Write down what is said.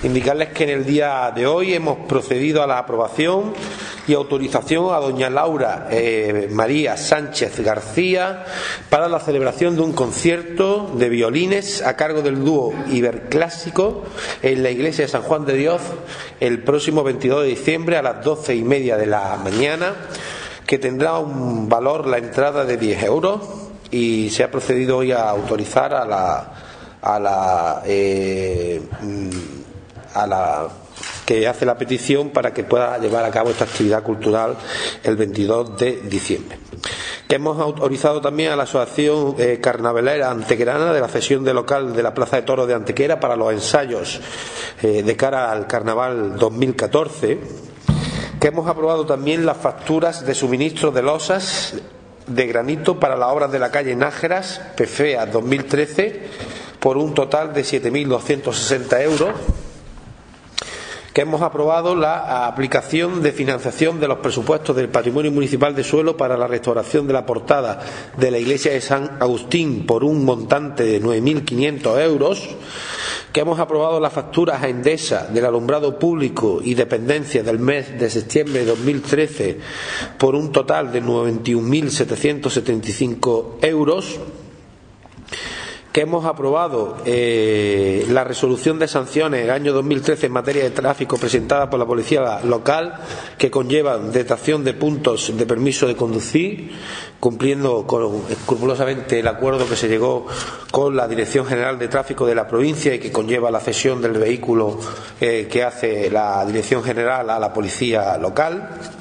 Indicarles que en el día de hoy hemos procedido a la aprobación y autorización a doña Laura María Sánchez García para la celebración de un concierto de violines a cargo del dúo Iberclásico en la iglesia de San Juan de Dios el próximo 22 de diciembre a las 12:30 de la mañana, que tendrá un valor la entrada de 10 euros, y se ha procedido hoy a autorizar a la que hace la petición para que pueda llevar a cabo esta actividad cultural el 22 de diciembre. Que hemos autorizado también a la Asociación Carnavalera Antequerana de la cesión de local de la Plaza de Toros de Antequera para los ensayos de cara al Carnaval 2014. Que hemos aprobado también las facturas de suministro de losas de granito para las obras de la calle Nájeras, PFEA 2013, por un total de 7.260 euros. Que hemos aprobado la aplicación de financiación de los presupuestos del Patrimonio Municipal de Suelo para la restauración de la portada de la iglesia de San Agustín por un montante de 9.500 euros. Que hemos aprobado las facturas a Endesa del alumbrado público y dependencias del mes de septiembre de 2013 por un total de 91.775 euros. Que hemos aprobado la resolución de sanciones del año 2013 en materia de tráfico presentada por la policía local, que conlleva detención de puntos de permiso de conducir, cumpliendo escrupulosamente el acuerdo que se llegó con la Dirección General de Tráfico de la provincia y que conlleva la cesión del vehículo que hace la Dirección General a la policía local.